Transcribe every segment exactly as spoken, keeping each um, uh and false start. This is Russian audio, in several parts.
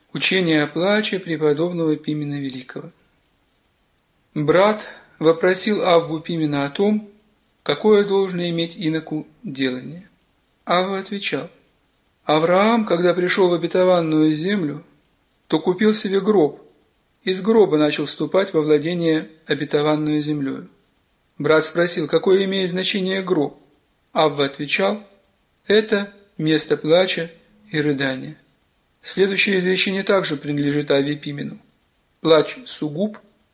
Учение о плаче преподобного Пимена Великого. Брат вопросил Авву Пимена о том, какое должно иметь иноку делание. Авва отвечал: Авраам, когда пришел в обетованную землю, то купил себе гроб, и с гроба начал вступать во владение обетованную землею. Брат спросил, какое имеет значение гроб. Авва отвечал: это место плача и рыдания. Следующее изречение также принадлежит Авве Пимену. Плач сугуб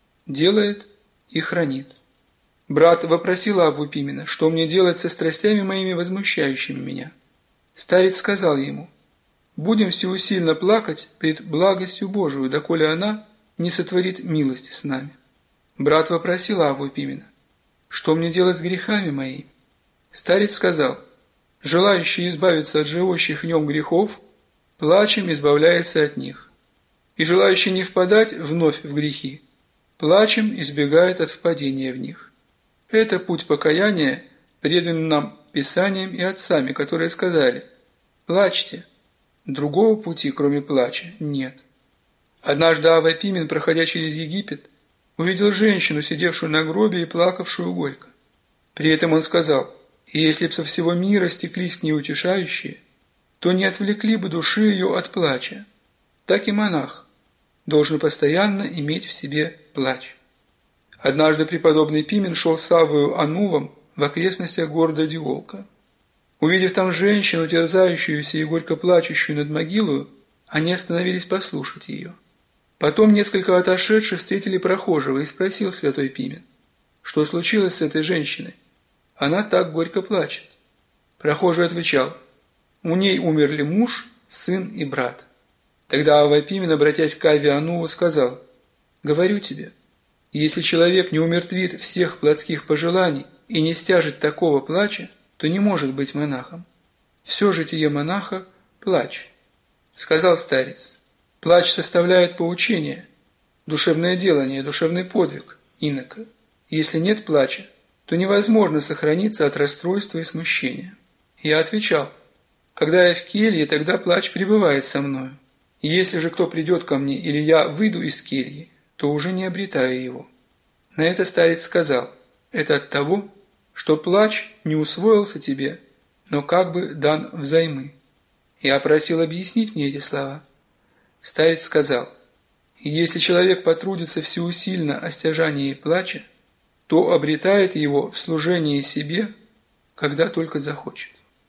делает и хранит. Брат вопросил Авву Пимена, что мне делать со страстями моими, возмущающими меня. Старец сказал ему: будем всеусильно плакать пред благостью Божию, доколе она не сотворит милости с нами. Брат вопросил Авву Пимена: что мне делать с грехами моими? Старец сказал: желающий избавиться от живущих в нем грехов, плачем избавляется от них, и желающий не впадать вновь в грехи, плачем избегает от впадения в них. Это путь покаяния, предан нам Писанием и отцами, которые сказали: плачьте, другого пути, кроме плача, нет. Однажды Авва Пимен, проходя через Египет, увидел женщину, сидевшую на гробе и плакавшую горько. При этом он сказал: если б со всего мира стеклись к ней утешающие, то не отвлекли бы души ее от плача. Так и монах должен постоянно иметь в себе плач. Однажды преподобный Пимен шел с Аввою Анувом в окрестностях города Диолка. Увидев там женщину, терзающуюся и горько плачущую над могилою, они остановились послушать ее. Потом несколько отошедших встретили прохожего, и спросил святой Пимен: что случилось с этой женщиной? Она так горько плачет. Прохожий отвечал: у ней умерли муж, сын и брат. Тогда Авва Пимен, обратясь к Авве Ануву, сказал: говорю тебе, если человек не умертвит всех плотских пожеланий и не стяжет такого плача, то не может быть монахом. Все житие монаха – плач. Сказал старец: плач составляет поучение, душевное делание, душевный подвиг инока. Если нет плача, то невозможно сохраниться от расстройства и смущения. Я отвечал: когда я в келье, тогда плач пребывает со мною. И если же кто придет ко мне, или я выйду из кельи, то уже не обретаю его. На это старец сказал: это от того, что плач не усвоился тебе, но как бы дан взаймы. Я просил объяснить мне эти слова. Старец сказал: если человек потрудится всеусильно о стяжании плача, то обретает его в служении себе, когда только захочет.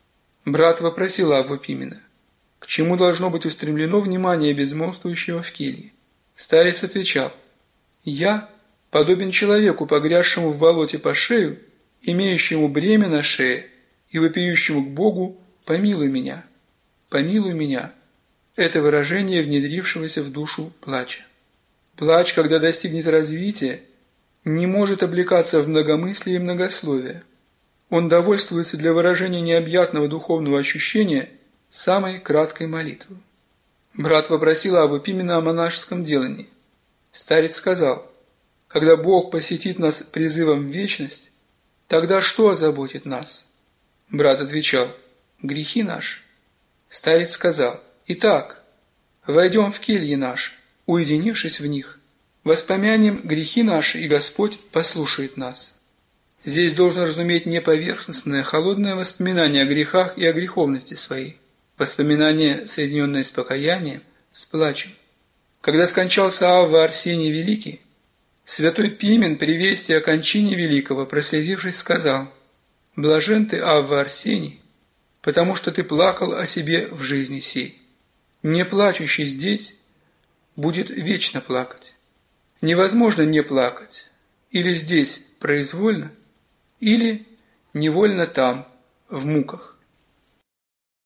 Брат вопросил Авву Пимена: к чему должно быть устремлено внимание безмолвствующего в келье? Старец отвечал: я подобен человеку, погрязшему в болоте по шею, имеющему бремя на шее и вопиющему к Богу: помилуй меня, помилуй меня. Это выражение внедрившегося в душу плача. Плач, когда достигнет развития, не может облекаться в многомыслие и многословие. Он довольствуется для выражения необъятного духовного ощущения самой краткой молитвой. Брат вопросил Авву Пимена о монашеском делании. Старец сказал: когда Бог посетит нас призывом в вечность, тогда что озаботит нас? Брат отвечал: грехи наши. Старец сказал: итак, войдем в кельи наши, уединившись в них, воспомянем грехи наши, и Господь послушает нас. Здесь должно разуметь не поверхностное, холодное воспоминание о грехах и о греховности своей, воспоминание, соединенное с покаянием, с плачем. Когда скончался Авва Арсений Великий, святой Пимен при вести о кончине Великого, прослезившись, сказал: блажен ты, Авва Арсений, потому что ты плакал о себе в жизни сей. Не плачущий здесь будет вечно плакать. Невозможно не плакать, или здесь произвольно, или невольно там, в муках.